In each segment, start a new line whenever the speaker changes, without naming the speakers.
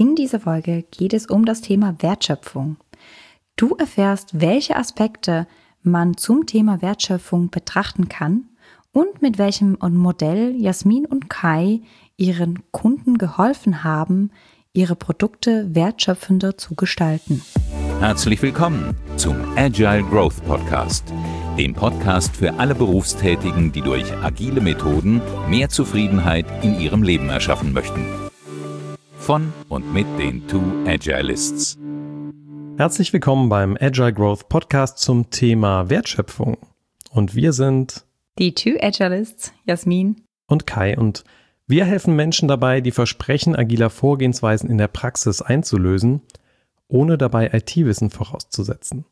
In dieser Folge geht es um das Thema Wertschöpfung. Du erfährst, welche Aspekte man zum Thema Wertschöpfung betrachten kann und mit welchem Modell Jasmin und Kai ihren Kunden geholfen haben, ihre Produkte wertschöpfender zu gestalten.
Herzlich willkommen zum Agile Growth Podcast, dem Podcast für alle Berufstätigen, die durch agile Methoden mehr Zufriedenheit in ihrem Leben erschaffen möchten. Von und mit den Two Agilists.
Herzlich willkommen beim Agile Growth Podcast zum Thema Wertschöpfung. Und wir sind
die Two Agilists, Jasmin
und Kai. Und wir helfen Menschen dabei, die Versprechen agiler Vorgehensweisen in der Praxis einzulösen, ohne dabei IT-Wissen vorauszusetzen.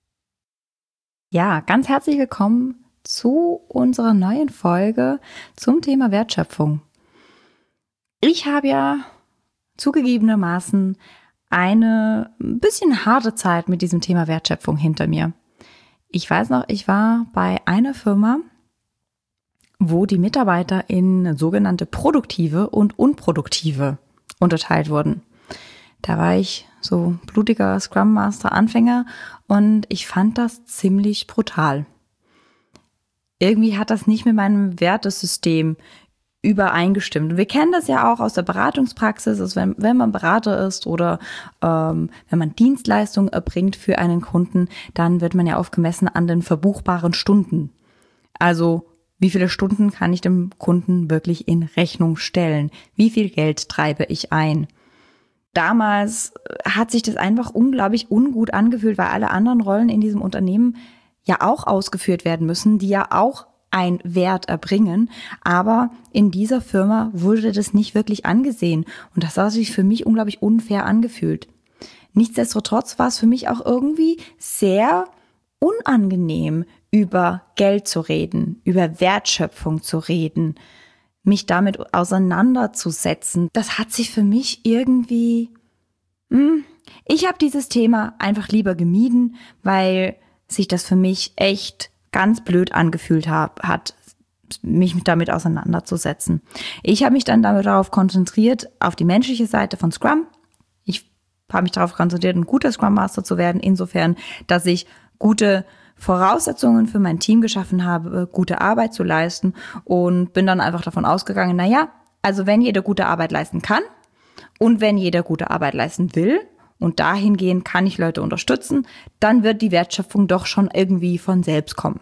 Ja, ganz herzlich willkommen zu unserer neuen Folge zum Thema Wertschöpfung. Ich habe ja zugegebenermaßen eine ein bisschen harte Zeit mit diesem Thema Wertschöpfung hinter mir. Ich weiß noch, ich war bei einer Firma, wo die Mitarbeiter in sogenannte produktive und unproduktive unterteilt wurden. Da war ich so blutiger Scrum Master Anfänger und ich fand das ziemlich brutal. Irgendwie hat das nicht mit meinem Wertesystem übereingestimmt. Und wir kennen das ja auch aus der Beratungspraxis, also wenn man Berater ist oder wenn man Dienstleistungen erbringt für einen Kunden, dann wird man ja oft gemessen an den verbuchbaren Stunden. Also wie viele Stunden kann ich dem Kunden wirklich in Rechnung stellen? Wie viel Geld treibe ich ein? Damals hat sich das einfach unglaublich ungut angefühlt, weil alle anderen Rollen in diesem Unternehmen ja auch ausgeführt werden müssen, die ja auch einen Wert erbringen. Aber in dieser Firma wurde das nicht wirklich angesehen. Und das hat sich für mich unglaublich unfair angefühlt. Nichtsdestotrotz war es für mich auch irgendwie sehr unangenehm, über Geld zu reden, über Wertschöpfung zu reden, mich damit auseinanderzusetzen. Das hat sich für mich irgendwie, ich habe dieses Thema einfach lieber gemieden, weil sich das für mich echt ganz blöd angefühlt hat, mich damit auseinanderzusetzen. Ich habe mich dann darauf konzentriert, auf die menschliche Seite von Scrum. Ich habe mich darauf konzentriert, ein guter Scrum Master zu werden, insofern, dass ich gute Voraussetzungen für mein Team geschaffen habe, gute Arbeit zu leisten und bin dann einfach davon ausgegangen, also wenn jeder gute Arbeit leisten kann und wenn jeder gute Arbeit leisten will und dahingehend kann ich Leute unterstützen, dann wird die Wertschöpfung doch schon irgendwie von selbst kommen.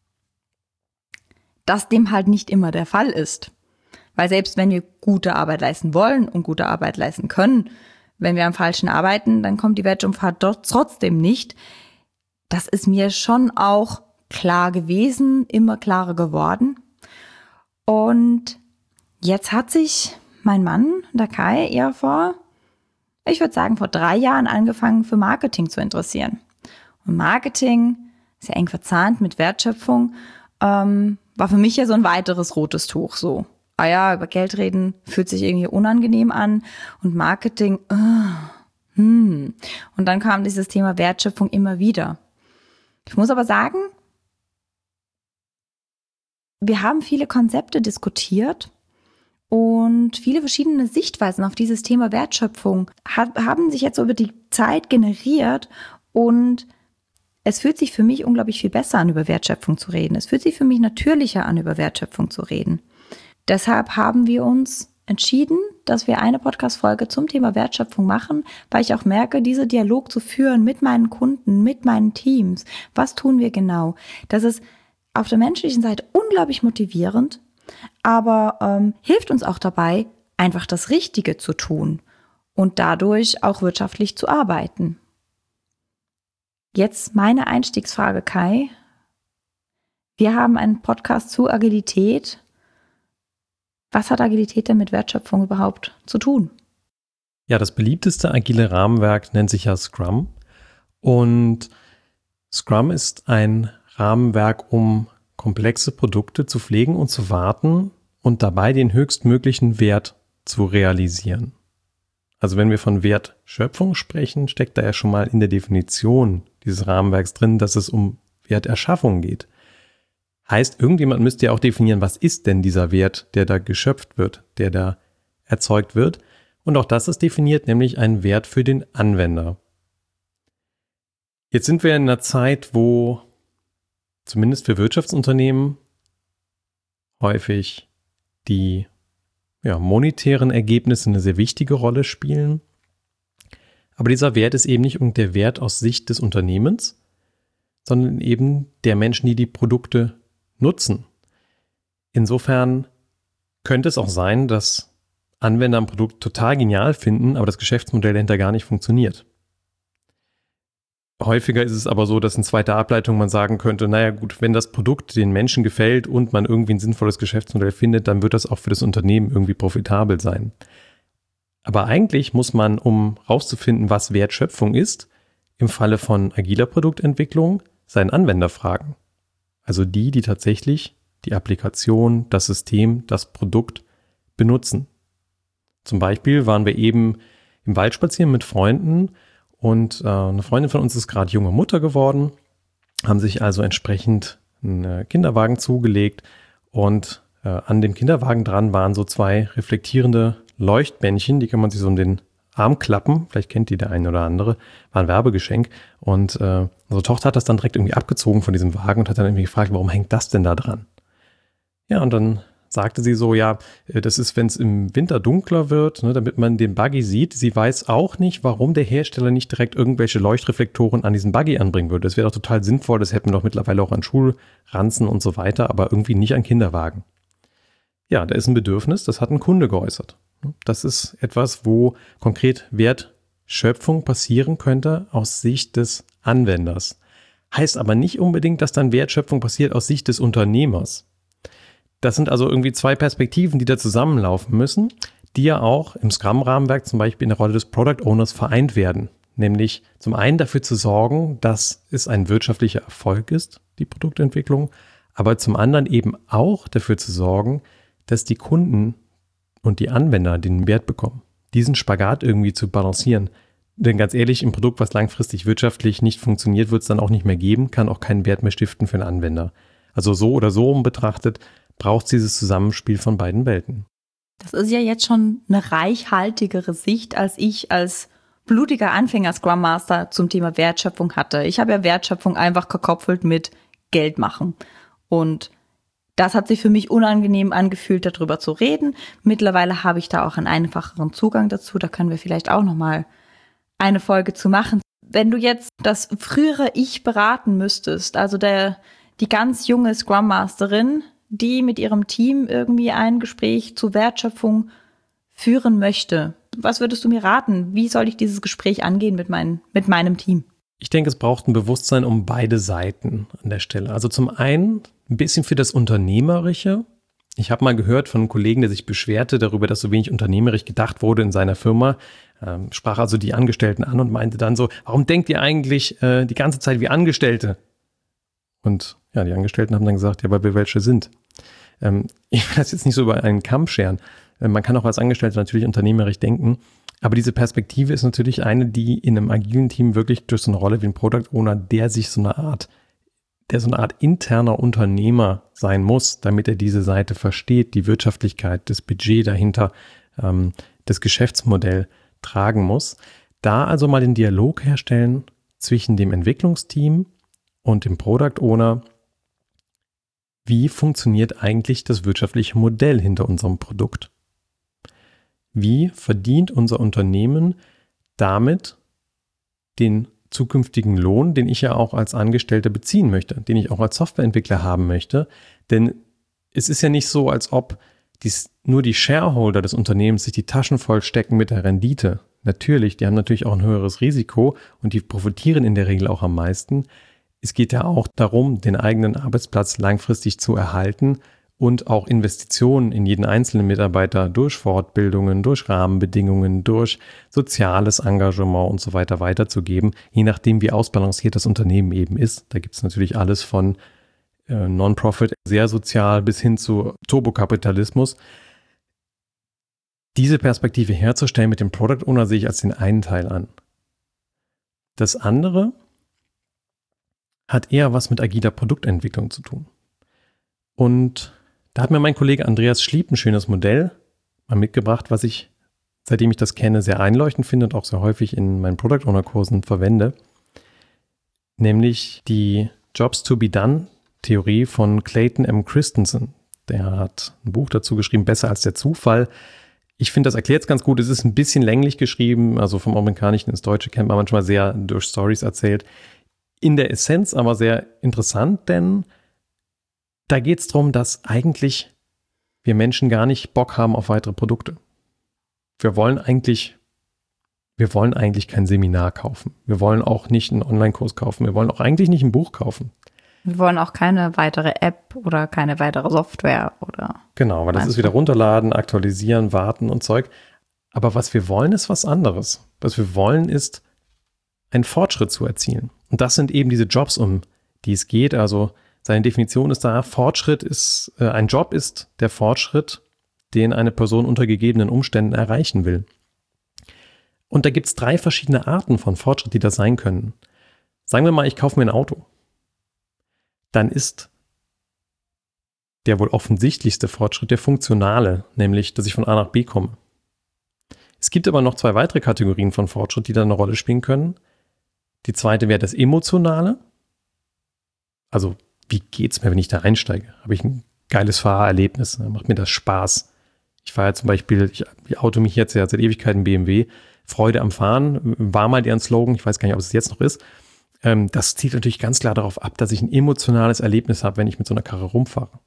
Dass dem halt nicht immer der Fall ist, weil selbst wenn wir gute Arbeit leisten wollen und gute Arbeit leisten können, wenn wir am Falschen arbeiten, dann kommt die Wertschöpfung dort trotzdem nicht. Das ist mir schon auch klar gewesen, immer klarer geworden. Und jetzt hat sich mein Mann, der Kai, eher vor 3 Jahren angefangen, für Marketing zu interessieren. Und Marketing ist ja eng verzahnt mit Wertschöpfung, war für mich ja so ein weiteres rotes Tuch. So, über Geld reden fühlt sich irgendwie unangenehm an und Marketing, Und dann kam dieses Thema Wertschöpfung immer wieder. Ich muss aber sagen, wir haben viele Konzepte diskutiert und viele verschiedene Sichtweisen auf dieses Thema Wertschöpfung haben sich jetzt über die Zeit generiert und es fühlt sich für mich unglaublich viel besser an, über Wertschöpfung zu reden. Es fühlt sich für mich natürlicher an, über Wertschöpfung zu reden. Deshalb haben wir uns entschieden, dass wir eine Podcast-Folge zum Thema Wertschöpfung machen, weil ich auch merke, diesen Dialog zu führen mit meinen Kunden, mit meinen Teams. Was tun wir genau? Das ist auf der menschlichen Seite unglaublich motivierend, aber hilft uns auch dabei, einfach das Richtige zu tun und dadurch auch wirtschaftlich zu arbeiten. Jetzt meine Einstiegsfrage, Kai. Wir haben einen Podcast zu Agilität. Was hat Agilität denn mit Wertschöpfung überhaupt zu tun?
Ja, das beliebteste agile Rahmenwerk nennt sich ja Scrum. Und Scrum ist ein Rahmenwerk, um komplexe Produkte zu pflegen und zu warten und dabei den höchstmöglichen Wert zu realisieren. Also wenn wir von Wertschöpfung sprechen, steckt da ja schon mal in der Definition dieses Rahmenwerks drin, dass es um Werterschaffung geht. Heißt, irgendjemand müsste ja auch definieren, was ist denn dieser Wert, der da geschöpft wird, der da erzeugt wird. Und auch das ist definiert, nämlich ein Wert für den Anwender. Jetzt sind wir in einer Zeit, wo zumindest für Wirtschaftsunternehmen häufig die monetären Ergebnisse eine sehr wichtige Rolle spielen. Aber dieser Wert ist eben nicht der Wert aus Sicht des Unternehmens, sondern eben der Menschen, die die Produkte nutzen. Insofern könnte es auch sein, dass Anwender ein Produkt total genial finden, aber das Geschäftsmodell dahinter gar nicht funktioniert. Häufiger ist es aber so, dass in zweiter Ableitung man sagen könnte, naja gut, wenn das Produkt den Menschen gefällt und man irgendwie ein sinnvolles Geschäftsmodell findet, dann wird das auch für das Unternehmen irgendwie profitabel sein. Aber eigentlich muss man, um rauszufinden, was Wertschöpfung ist, im Falle von agiler Produktentwicklung seinen Anwender fragen. Also die tatsächlich die Applikation, das System, das Produkt benutzen. Zum Beispiel waren wir eben im Wald spazieren mit Freunden und eine Freundin von uns ist gerade junge Mutter geworden, haben sich also entsprechend einen Kinderwagen zugelegt und an dem Kinderwagen dran waren so 2 reflektierende Leuchtbändchen, die kann man sich so um den Arm klappen, vielleicht kennt die der eine oder andere, war ein Werbegeschenk und unsere Tochter hat das dann direkt irgendwie abgezogen von diesem Wagen und hat dann irgendwie gefragt, warum hängt das denn da dran? Ja, und dann sagte sie so, ja, das ist, wenn es im Winter dunkler wird, ne, damit man den Buggy sieht. Sie weiß auch nicht, warum der Hersteller nicht direkt irgendwelche Leuchtreflektoren an diesen Buggy anbringen würde. Das wäre doch total sinnvoll, das hätten wir doch mittlerweile auch an Schulranzen und so weiter, aber irgendwie nicht an Kinderwagen. Ja, da ist ein Bedürfnis, das hat ein Kunde geäußert. Das ist etwas, wo konkret Wertschöpfung passieren könnte aus Sicht des Anwenders. Heißt aber nicht unbedingt, dass dann Wertschöpfung passiert aus Sicht des Unternehmers. Das sind also irgendwie 2 Perspektiven, die da zusammenlaufen müssen, die ja auch im Scrum-Rahmenwerk zum Beispiel in der Rolle des Product Owners vereint werden. Nämlich zum einen dafür zu sorgen, dass es ein wirtschaftlicher Erfolg ist, die Produktentwicklung, aber zum anderen eben auch dafür zu sorgen, dass die Kunden und die Anwender den Wert bekommen. Diesen Spagat irgendwie zu balancieren. Denn ganz ehrlich, ein Produkt, was langfristig wirtschaftlich nicht funktioniert, wird es dann auch nicht mehr geben, kann auch keinen Wert mehr stiften für den Anwender. Also so oder so betrachtet, braucht es dieses Zusammenspiel von beiden Welten.
Das ist ja jetzt schon eine reichhaltigere Sicht, als ich als blutiger Anfänger Scrum Master zum Thema Wertschöpfung hatte. Ich habe ja Wertschöpfung einfach gekoppelt mit Geld machen. Und das hat sich für mich unangenehm angefühlt, darüber zu reden. Mittlerweile habe ich da auch einen einfacheren Zugang dazu. Da können wir vielleicht auch nochmal eine Folge zu machen. Wenn du jetzt das frühere Ich beraten müsstest, also die ganz junge Scrum Masterin, die mit ihrem Team irgendwie ein Gespräch zur Wertschöpfung führen möchte, was würdest du mir raten? Wie soll ich dieses Gespräch angehen mit meinem Team?
Ich denke, es braucht ein Bewusstsein um beide Seiten an der Stelle. Also zum einen ein bisschen für das Unternehmerische. Ich habe mal gehört von einem Kollegen, der sich beschwerte darüber, dass so wenig unternehmerisch gedacht wurde in seiner Firma. Sprach also die Angestellten an und meinte dann so, warum denkt ihr eigentlich die ganze Zeit wie Angestellte? Und ja, die Angestellten haben dann gesagt, ja, weil wir welche sind. Ich will das jetzt nicht so über einen Kamm scheren. Man kann auch als Angestellter natürlich unternehmerisch denken. Aber diese Perspektive ist natürlich eine, die in einem agilen Team wirklich durch so eine Rolle wie ein Product Owner, der so eine Art interner Unternehmer sein muss, damit er diese Seite versteht, die Wirtschaftlichkeit, das Budget dahinter, das Geschäftsmodell tragen muss. Da also mal den Dialog herstellen zwischen dem Entwicklungsteam und dem Product Owner. Wie funktioniert eigentlich das wirtschaftliche Modell hinter unserem Produkt? Wie verdient unser Unternehmen damit den zukünftigen Lohn, den ich ja auch als Angestellter beziehen möchte, den ich auch als Softwareentwickler haben möchte? Denn es ist ja nicht so, als ob nur die Shareholder des Unternehmens sich die Taschen voll stecken mit der Rendite. Natürlich, die haben natürlich auch ein höheres Risiko und die profitieren in der Regel auch am meisten. Es geht ja auch darum, den eigenen Arbeitsplatz langfristig zu erhalten und auch Investitionen in jeden einzelnen Mitarbeiter durch Fortbildungen, durch Rahmenbedingungen, durch soziales Engagement und so weiter weiterzugeben, je nachdem, wie ausbalanciert das Unternehmen eben ist. Da gibt es natürlich alles von Non-Profit, sehr sozial bis hin zu Turbokapitalismus. Diese Perspektive herzustellen mit dem Product Owner sehe ich als den einen Teil an. Das andere hat eher was mit agiler Produktentwicklung zu tun. Und da hat mir mein Kollege Andreas Schlieb ein schönes Modell mal mitgebracht, was ich seitdem ich das kenne, sehr einleuchtend finde und auch sehr häufig in meinen Product Owner Kursen verwende, nämlich die Jobs to be done Theorie von Clayton M. Christensen. Der hat ein Buch dazu geschrieben, Besser als der Zufall. Ich finde, das erklärt es ganz gut. Es ist ein bisschen länglich geschrieben, also vom Amerikanischen ins Deutsche kennt man manchmal sehr durch Stories erzählt. In der Essenz aber sehr interessant, denn da geht es darum, dass eigentlich wir Menschen gar nicht Bock haben auf weitere Produkte. Wir wollen eigentlich kein Seminar kaufen. Wir wollen auch nicht einen Online-Kurs kaufen. Wir wollen auch eigentlich nicht ein Buch kaufen.
Wir wollen auch keine weitere App oder keine weitere Software oder.
Genau, weil das ist wieder runterladen, aktualisieren, warten und Zeug. Aber was wir wollen, ist was anderes. Was wir wollen, ist einen Fortschritt zu erzielen. Und das sind eben diese Jobs, um die es geht. Also seine Definition ist da, ein Job ist der Fortschritt, den eine Person unter gegebenen Umständen erreichen will. Und da gibt es 3 verschiedene Arten von Fortschritt, die das sein können. Sagen wir mal, ich kaufe mir ein Auto. Dann ist der wohl offensichtlichste Fortschritt der funktionale, nämlich, dass ich von A nach B komme. Es gibt aber noch 2 weitere Kategorien von Fortschritt, die da eine Rolle spielen können. Die zweite wäre das Emotionale. Also, wie geht's mir, wenn ich da einsteige? Habe ich ein geiles Fahrerlebnis? Macht mir das Spaß? Ich fahre ja zum Beispiel, ich auto mich jetzt ja seit Ewigkeiten BMW. Freude am Fahren war mal deren Slogan. Ich weiß gar nicht, ob es jetzt noch ist. Das zielt natürlich ganz klar darauf ab, dass ich ein emotionales Erlebnis habe, wenn ich mit so einer Karre rumfahre.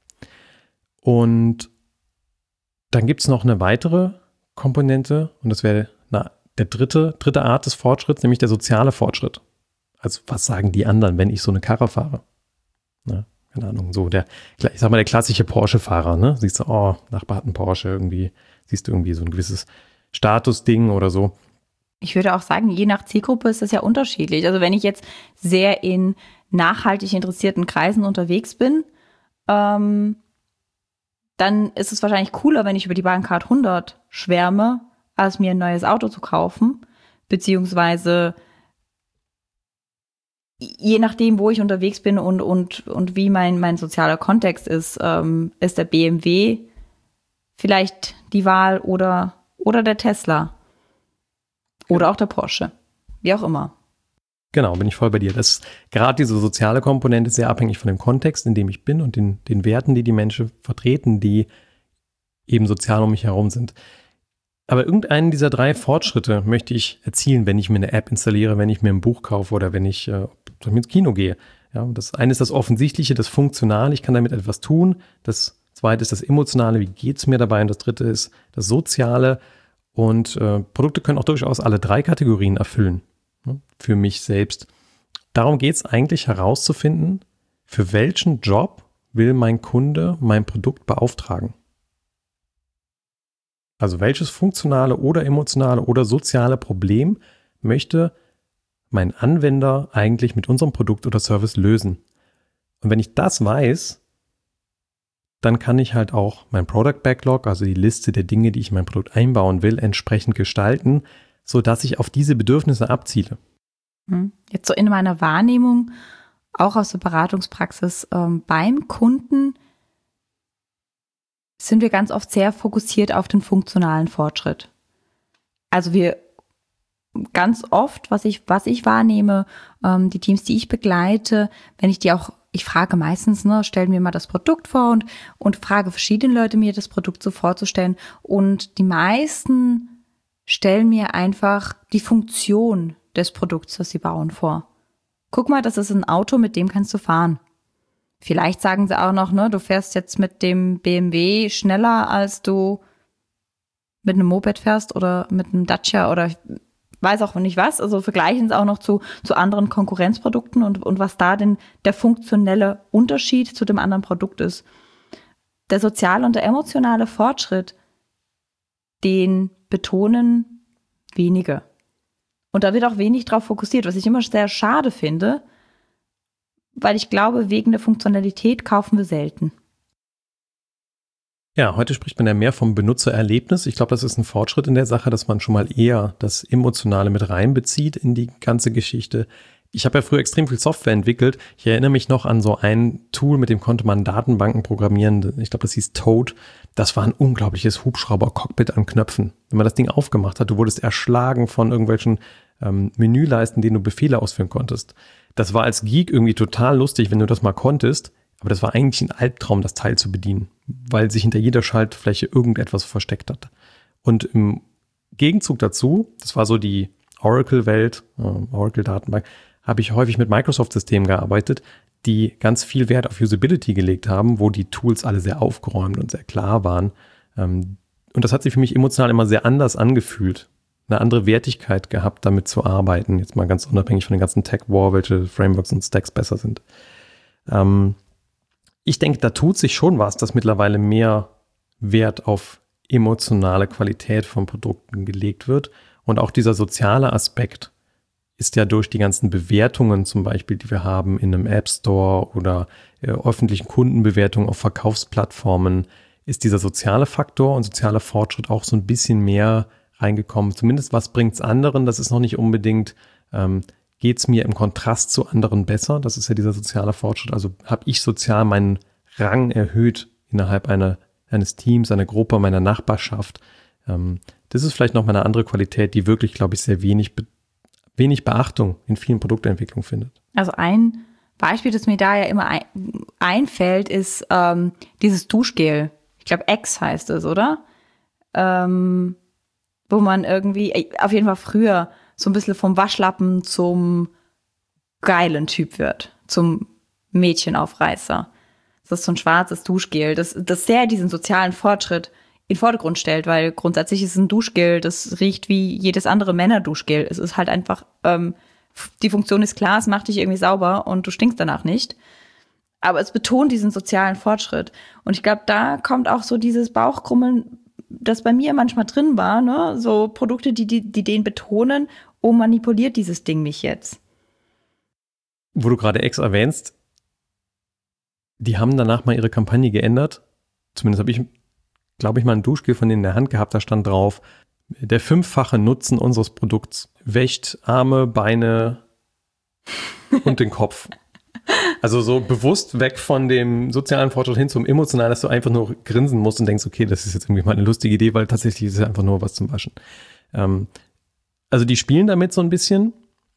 Und dann gibt es noch eine weitere Komponente und das wäre der dritte Art des Fortschritts, nämlich der soziale Fortschritt. Also was sagen die anderen, wenn ich so eine Karre fahre? Na, keine Ahnung, so der klassische Porsche-Fahrer, ne? Siehst du, oh, Nachbar hat einen Porsche, irgendwie, siehst du irgendwie so ein gewisses Statusding oder so.
Ich würde auch sagen, je nach Zielgruppe ist das ja unterschiedlich. Also wenn ich jetzt sehr in nachhaltig interessierten Kreisen unterwegs bin, dann ist es wahrscheinlich cooler, wenn ich über die Bahncard 100 schwärme, als mir ein neues Auto zu kaufen. Beziehungsweise je nachdem, wo ich unterwegs bin und wie mein sozialer Kontext ist der BMW vielleicht die Wahl oder der Tesla. Oder auch der Porsche. Wie auch immer.
Genau, bin ich voll bei dir. Das ist gerade diese soziale Komponente sehr abhängig von dem Kontext, in dem ich bin und den Werten, die Menschen vertreten, die eben sozial um mich herum sind. Aber irgendeinen dieser 3 Fortschritte möchte ich erzielen, wenn ich mir eine App installiere, wenn ich mir ein Buch kaufe oder wenn ich ins Kino gehe. Ja, das eine ist das Offensichtliche, das Funktionale, ich kann damit etwas tun. Das zweite ist das Emotionale, wie geht es mir dabei? Und das dritte ist das Soziale. Und Produkte können auch durchaus alle 3 Kategorien erfüllen, ne, für mich selbst. Darum geht es eigentlich herauszufinden, für welchen Job will mein Kunde mein Produkt beauftragen. Also welches funktionale oder emotionale oder soziale Problem möchte mein Anwender eigentlich mit unserem Produkt oder Service lösen. Und wenn ich das weiß, dann kann ich halt auch mein Product Backlog, also die Liste der Dinge, die ich in mein Produkt einbauen will, entsprechend gestalten, sodass ich auf diese Bedürfnisse abziele.
Jetzt so in meiner Wahrnehmung, auch aus der Beratungspraxis beim Kunden, sind wir ganz oft sehr fokussiert auf den funktionalen Fortschritt. Also wir ganz oft, was ich wahrnehme, die Teams, die ich begleite, wenn ich die auch ich frage meistens, stellen mir mal das Produkt vor und frage verschiedene Leute, mir das Produkt so vorzustellen. Und die meisten stellen mir einfach die Funktion des Produkts, das sie bauen, vor. Guck mal, das ist ein Auto, mit dem kannst du fahren. Vielleicht sagen sie auch noch, du fährst jetzt mit dem BMW schneller, als du mit einem Moped fährst oder mit einem Dacia oder weiß auch nicht was, also vergleichen es auch noch zu anderen Konkurrenzprodukten und was da denn der funktionelle Unterschied zu dem anderen Produkt ist. Der soziale und der emotionale Fortschritt, den betonen wenige. Und da wird auch wenig drauf fokussiert, was ich immer sehr schade finde, weil ich glaube, wegen der Funktionalität kaufen wir selten.
Ja, heute spricht man ja mehr vom Benutzererlebnis. Ich glaube, das ist ein Fortschritt in der Sache, dass man schon mal eher das Emotionale mit reinbezieht in die ganze Geschichte. Ich habe ja früher extrem viel Software entwickelt. Ich erinnere mich noch an so ein Tool, mit dem konnte man Datenbanken programmieren. Ich glaube, das hieß Toad. Das war ein unglaubliches Hubschrauber-Cockpit an Knöpfen. Wenn man das Ding aufgemacht hat, du wurdest erschlagen von irgendwelchen Menüleisten, denen du Befehle ausführen konntest. Das war als Geek irgendwie total lustig, wenn du das mal konntest. Aber das war eigentlich ein Albtraum, das Teil zu bedienen, weil sich hinter jeder Schaltfläche irgendetwas versteckt hat. Und im Gegenzug dazu, das war so die Oracle-Welt, Oracle-Datenbank, habe ich häufig mit Microsoft-Systemen gearbeitet, die ganz viel Wert auf Usability gelegt haben, wo die Tools alle sehr aufgeräumt und sehr klar waren. Und das hat sich für mich emotional immer sehr anders angefühlt. Eine andere Wertigkeit gehabt, damit zu arbeiten. Jetzt mal ganz unabhängig von den ganzen Tech-War, welche Frameworks und Stacks besser sind. Ich denke, da tut sich schon was, dass mittlerweile mehr Wert auf emotionale Qualität von Produkten gelegt wird. Und auch dieser soziale Aspekt ist ja durch die ganzen Bewertungen zum Beispiel, die wir haben in einem App Store oder öffentlichen Kundenbewertungen auf Verkaufsplattformen, ist dieser soziale Faktor und soziale Fortschritt auch so ein bisschen mehr reingekommen. Zumindest was bringt es anderen? Das ist noch nicht unbedingt, geht es mir im Kontrast zu anderen besser? Das ist ja dieser soziale Fortschritt. Also habe ich sozial meinen Rang erhöht innerhalb eines Teams, einer Gruppe, meiner Nachbarschaft. Das ist vielleicht noch mal eine andere Qualität, die wirklich, glaube ich, sehr wenig Beachtung in vielen Produktentwicklungen findet.
Also ein Beispiel, das mir da ja immer einfällt, ist dieses Duschgel. Ich glaube, X heißt es, oder? Wo man irgendwie, auf jeden Fall früher, so ein bisschen vom Waschlappen zum geilen Typ wird, zum Mädchenaufreißer. Das ist so ein schwarzes Duschgel, das sehr diesen sozialen Fortschritt in den Vordergrund stellt, weil grundsätzlich ist es ein Duschgel, das riecht wie jedes andere Männerduschgel. Es ist halt einfach, die Funktion ist klar, es macht dich irgendwie sauber und du stinkst danach nicht. Aber es betont diesen sozialen Fortschritt. Und ich glaube, da kommt auch so dieses Bauchkrummeln, das bei mir manchmal drin war, ne? So Produkte, die den betonen, oh, manipuliert dieses Ding mich jetzt.
Wo du gerade X erwähnst, die haben danach mal ihre Kampagne geändert. Zumindest habe ich, glaube ich, mal ein Duschgel von denen in der Hand gehabt, da stand drauf, der 5-fache Nutzen unseres Produkts wäscht Arme, Beine und den Kopf. Also so bewusst weg von dem sozialen Fortschritt hin zum emotionalen, dass du einfach nur grinsen musst und denkst, okay, das ist jetzt irgendwie mal eine lustige Idee, weil tatsächlich ist es einfach nur was zum Waschen. Also die spielen damit so ein bisschen.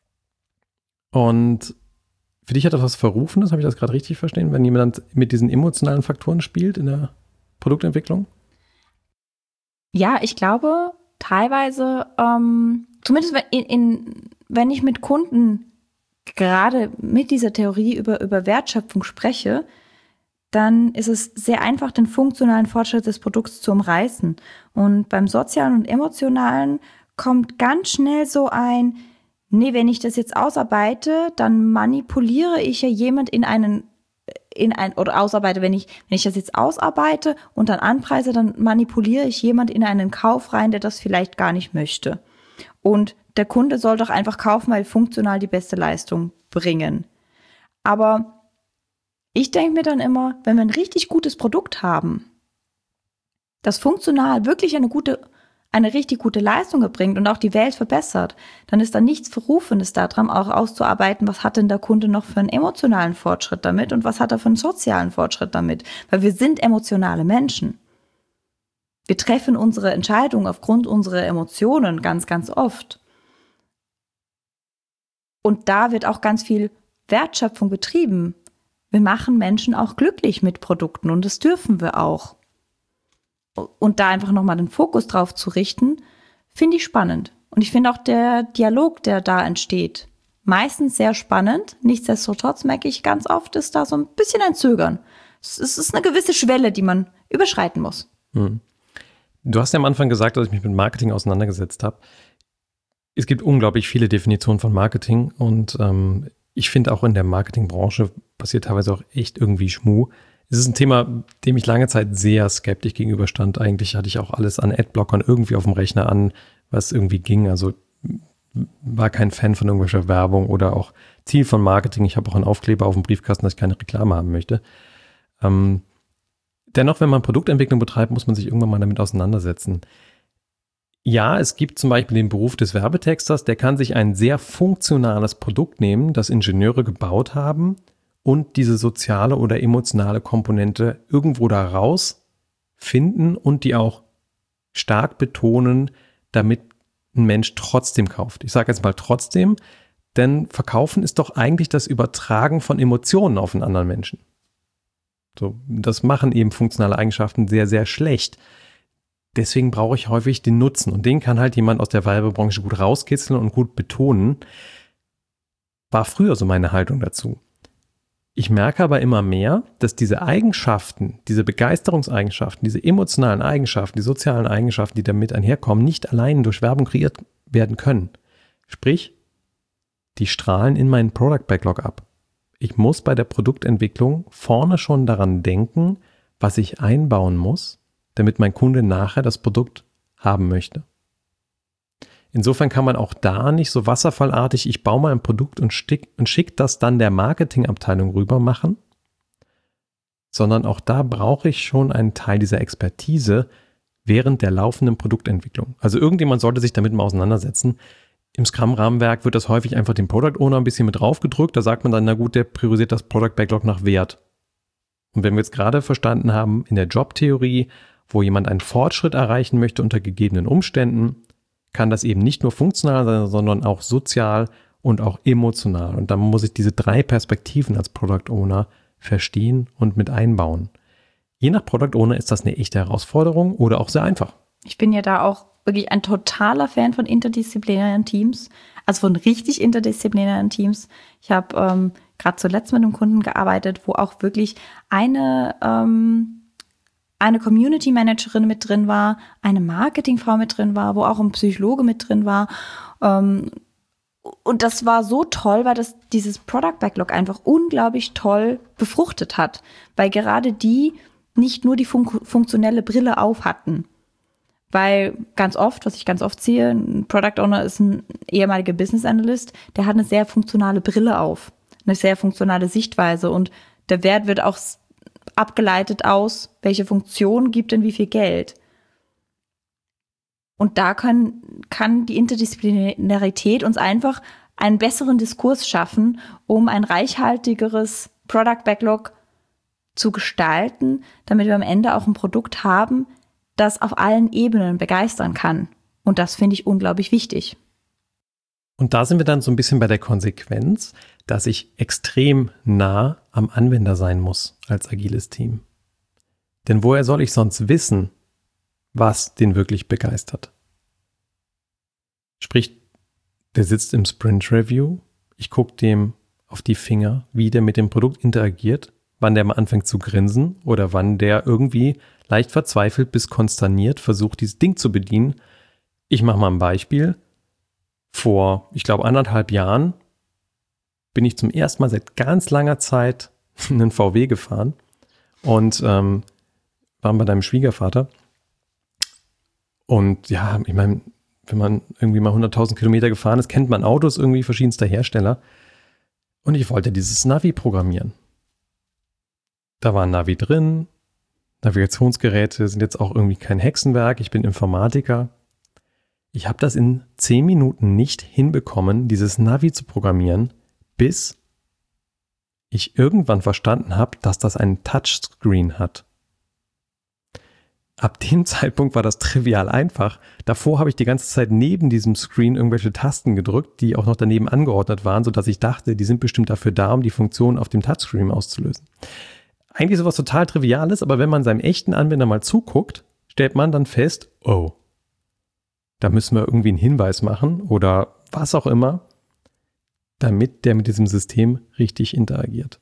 Und für dich hat das was Verrufenes, habe ich das gerade richtig verstehen, wenn jemand mit diesen emotionalen Faktoren spielt in der Produktentwicklung?
Ja, ich glaube teilweise, zumindest wenn ich mit Kunden gerade mit dieser Theorie über Wertschöpfung spreche, dann ist es sehr einfach, den funktionalen Fortschritt des Produkts zu umreißen. Und beim Sozialen und Emotionalen kommt ganz schnell so ein, nee, wenn ich das jetzt ausarbeite, dann manipuliere ich ja jemand oder ausarbeite, wenn ich das jetzt ausarbeite und dann anpreise, dann manipuliere ich jemand in einen Kauf rein, der das vielleicht gar nicht möchte. Und der Kunde soll doch einfach kaufen, weil funktional die beste Leistung bringen. Aber ich denke mir dann immer, wenn wir ein richtig gutes Produkt haben, das funktional wirklich eine richtig gute Leistung erbringt und auch die Welt verbessert, dann ist da nichts Verrufenes daran, auch auszuarbeiten, was hat denn der Kunde noch für einen emotionalen Fortschritt damit und was hat er für einen sozialen Fortschritt damit. Weil wir sind emotionale Menschen. Wir treffen unsere Entscheidungen aufgrund unserer Emotionen ganz, ganz oft. Und da wird auch ganz viel Wertschöpfung betrieben. Wir machen Menschen auch glücklich mit Produkten und das dürfen wir auch. Und da einfach nochmal den Fokus drauf zu richten, finde ich spannend. Und ich finde auch der Dialog, der da entsteht, meistens sehr spannend. Nichtsdestotrotz merke ich ganz oft, ist da so ein bisschen ein Zögern. Es ist eine gewisse Schwelle, die man überschreiten muss.
Du hast ja am Anfang gesagt, dass ich mich mit Marketing auseinandergesetzt habe. Es gibt unglaublich viele Definitionen von Marketing und ich finde auch in der Marketingbranche passiert teilweise auch echt irgendwie Schmuh. Es ist ein Thema, dem ich lange Zeit sehr skeptisch gegenüberstand. Eigentlich hatte ich auch alles an Adblockern irgendwie auf dem Rechner an, was irgendwie ging. Also war kein Fan von irgendwelcher Werbung oder auch Ziel von Marketing. Ich habe auch einen Aufkleber auf dem Briefkasten, dass ich keine Reklame haben möchte. Dennoch, wenn man Produktentwicklung betreibt, muss man sich irgendwann mal damit auseinandersetzen. Ja, es gibt zum Beispiel den Beruf des Werbetexters, der kann sich ein sehr funktionales Produkt nehmen, das Ingenieure gebaut haben und diese soziale oder emotionale Komponente irgendwo da rausfinden und die auch stark betonen, damit ein Mensch trotzdem kauft. Ich sage jetzt mal trotzdem, denn Verkaufen ist doch eigentlich das Übertragen von Emotionen auf einen anderen Menschen. So, das machen eben funktionale Eigenschaften sehr, sehr schlecht. Deswegen brauche ich häufig den Nutzen und den kann halt jemand aus der Werbebranche gut rauskitzeln und gut betonen. War früher so meine Haltung dazu. Ich merke aber immer mehr, dass diese Eigenschaften, diese Begeisterungseigenschaften, diese emotionalen Eigenschaften, die sozialen Eigenschaften, die damit einherkommen, nicht allein durch Werbung kreiert werden können. Sprich, die strahlen in meinen Product Backlog ab. Ich muss bei der Produktentwicklung vorne schon daran denken, was ich einbauen muss, damit mein Kunde nachher das Produkt haben möchte. Insofern kann man auch da nicht so wasserfallartig, ich baue mal ein Produkt und schick das dann der Marketingabteilung rüber machen, sondern auch da brauche ich schon einen Teil dieser Expertise während der laufenden Produktentwicklung. Also irgendjemand sollte sich damit mal auseinandersetzen. Im Scrum-Rahmenwerk wird das häufig einfach dem Product Owner ein bisschen mit draufgedrückt. Da sagt man dann, na gut, der priorisiert das Product Backlog nach Wert. Und wenn wir jetzt gerade verstanden haben, in der Jobtheorie, wo jemand einen Fortschritt erreichen möchte unter gegebenen Umständen, kann das eben nicht nur funktional sein, sondern auch sozial und auch emotional. Und dann muss ich diese 3 Perspektiven als Product Owner verstehen und mit einbauen. Je nach Product Owner ist das eine echte Herausforderung oder auch sehr einfach.
Ich bin ja da auch wirklich ein totaler Fan von interdisziplinären Teams, also von richtig interdisziplinären Teams. Ich habe gerade zuletzt mit einem Kunden gearbeitet, wo auch wirklich eine Community Managerin mit drin war, eine Marketingfrau mit drin war, wo auch ein Psychologe mit drin war. Und das war so toll, weil das dieses Product Backlog einfach unglaublich toll befruchtet hat, weil gerade die nicht nur die funktionelle Brille auf hatten. Weil ganz oft, was ich ganz oft sehe, ein Product Owner ist ein ehemaliger Business Analyst, der hat eine sehr funktionale Brille auf, eine sehr funktionale Sichtweise und der Wert wird auch abgeleitet aus, welche Funktion gibt denn wie viel Geld. Und da kann die Interdisziplinarität uns einfach einen besseren Diskurs schaffen, um ein reichhaltigeres Product Backlog zu gestalten, damit wir am Ende auch ein Produkt haben, das auf allen Ebenen begeistern kann. Und das finde ich unglaublich wichtig.
Und da sind wir dann so ein bisschen bei der Konsequenz, dass ich extrem nah am Anwender sein muss als agiles Team. Denn woher soll ich sonst wissen, was den wirklich begeistert? Sprich, der sitzt im Sprint Review, ich gucke dem auf die Finger, wie der mit dem Produkt interagiert, wann der mal anfängt zu grinsen oder wann der irgendwie leicht verzweifelt bis konsterniert versucht, dieses Ding zu bedienen. Ich mache mal ein Beispiel. Vor, ich glaube, 1,5 Jahren bin ich zum ersten Mal seit ganz langer Zeit einen VW gefahren und waren bei deinem Schwiegervater. Und ja, ich meine, wenn man irgendwie mal 100.000 Kilometer gefahren ist, kennt man Autos irgendwie verschiedenster Hersteller. Und ich wollte dieses Navi programmieren. Da war ein Navi drin. Navigationsgeräte sind jetzt auch irgendwie kein Hexenwerk. Ich bin Informatiker. Ich habe das in 10 Minuten nicht hinbekommen, dieses Navi zu programmieren, bis ich irgendwann verstanden habe, dass das einen Touchscreen hat. Ab dem Zeitpunkt war das trivial einfach. Davor habe ich die ganze Zeit neben diesem Screen irgendwelche Tasten gedrückt, die auch noch daneben angeordnet waren, sodass ich dachte, die sind bestimmt dafür da, um die Funktion auf dem Touchscreen auszulösen. Eigentlich sowas total Triviales, aber wenn man seinem echten Anwender mal zuguckt, stellt man dann fest, oh, da müssen wir irgendwie einen Hinweis machen oder was auch immer, damit der mit diesem System richtig interagiert.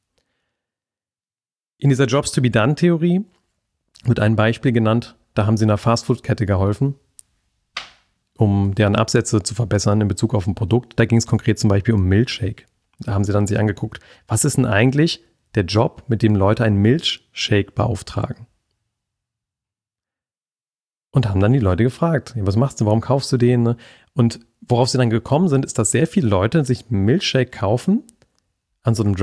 In dieser Jobs-to-be-done-Theorie wird ein Beispiel genannt, da haben sie einer Fastfood-Kette geholfen, um deren Absätze zu verbessern in Bezug auf ein Produkt. Da ging es konkret zum Beispiel um Milkshake. Da haben sie dann sich angeguckt, was ist denn eigentlich der Job, mit dem Leute einen Milkshake beauftragen? Und haben dann die Leute gefragt, was machst du, warum kaufst du den? Und worauf sie dann gekommen sind, ist, dass sehr viele Leute sich einen Milkshake kaufen an so einem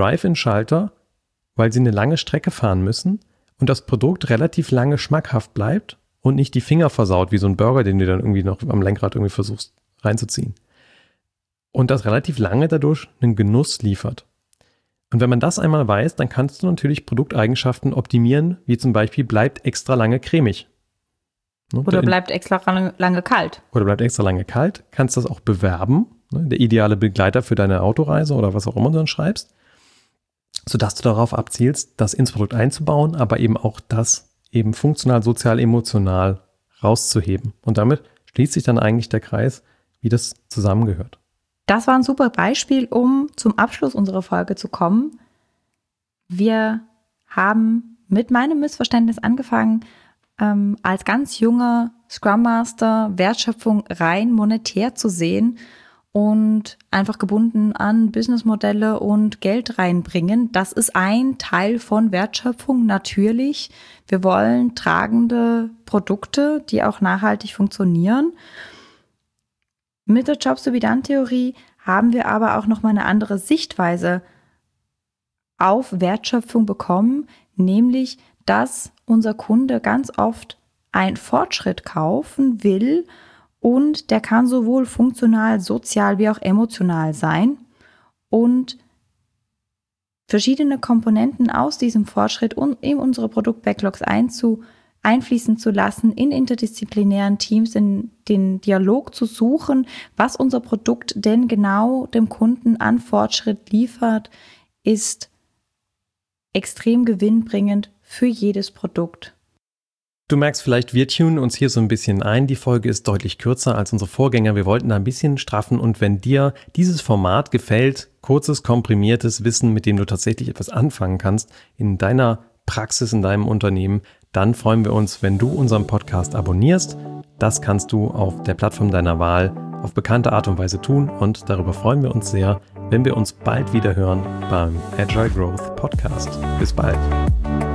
Drive-In-Schalter, weil sie eine lange Strecke fahren müssen und das Produkt relativ lange schmackhaft bleibt und nicht die Finger versaut, wie so ein Burger, den du dann irgendwie noch am Lenkrad irgendwie versuchst reinzuziehen. Und das relativ lange dadurch einen Genuss liefert. Und wenn man das einmal weiß, dann kannst du natürlich Produkteigenschaften optimieren, wie zum Beispiel bleibt extra lange cremig.
Oder bleibt extra lange kalt.
Oder bleibt extra lange kalt. Kannst das auch bewerben. Der ideale Begleiter für deine Autoreise oder was auch immer du dann schreibst. Sodass du darauf abzielst, das ins Produkt einzubauen, aber eben auch das eben funktional, sozial, emotional rauszuheben. Und damit schließt sich dann eigentlich der Kreis, wie das zusammengehört.
Das war ein super Beispiel, um zum Abschluss unserer Folge zu kommen. Wir haben mit meinem Missverständnis angefangen, als ganz junger Scrum Master Wertschöpfung rein monetär zu sehen und einfach gebunden an Businessmodelle und Geld reinbringen. Das ist ein Teil von Wertschöpfung, natürlich. Wir wollen tragende Produkte, die auch nachhaltig funktionieren. Mit der Jobs-to-be-done-Theorie haben wir aber auch nochmal eine andere Sichtweise auf Wertschöpfung bekommen, nämlich, dass unser Kunde ganz oft einen Fortschritt kaufen will und der kann sowohl funktional, sozial wie auch emotional sein und verschiedene Komponenten aus diesem Fortschritt in unsere Produkt-Backlogs einfließen zu lassen, in interdisziplinären Teams in den Dialog zu suchen, was unser Produkt denn genau dem Kunden an Fortschritt liefert, ist extrem gewinnbringend für jedes Produkt.
Du merkst vielleicht, wir tunen uns hier so ein bisschen ein. Die Folge ist deutlich kürzer als unsere Vorgänger. Wir wollten da ein bisschen straffen und wenn dir dieses Format gefällt, kurzes, komprimiertes Wissen, mit dem du tatsächlich etwas anfangen kannst in deiner Praxis, in deinem Unternehmen, dann freuen wir uns, wenn du unseren Podcast abonnierst. Das kannst du auf der Plattform deiner Wahl auf bekannte Art und Weise tun und darüber freuen wir uns sehr, wenn wir uns bald wieder hören beim Agile Growth Podcast. Bis bald.